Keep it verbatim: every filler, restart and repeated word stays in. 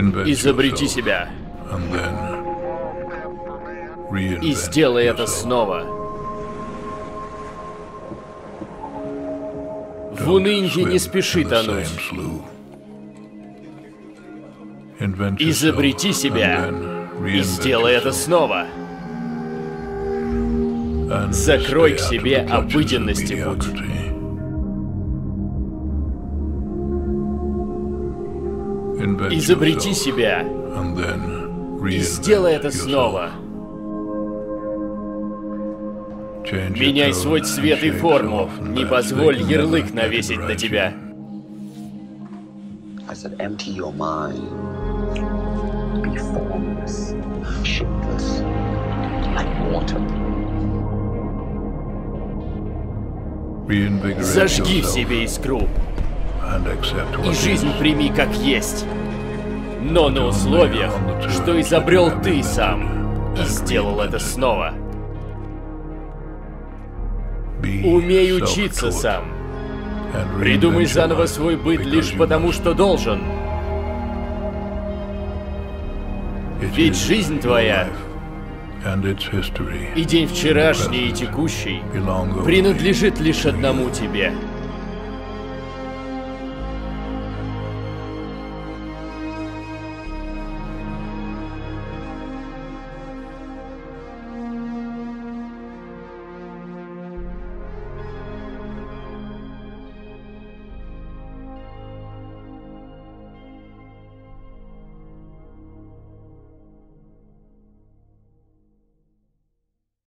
Изобрети себя. И сделай это снова. В унынье не спеши тонуть. Изобрети себя. И сделай это снова. Закрой к себе обыденности путь. Изобрети себя. И сделай это снова. Меняй свой цвет и форму. Не позволь ярлык навесить на тебя. Зажги в себе искру. И жизнь прими как есть. Но на условиях, что изобрел ты сам. И сделал это снова. Умей учиться сам. Придумай заново свой быт лишь потому, что должен. Ведь жизнь твоя и день вчерашний и текущий принадлежит лишь одному тебе.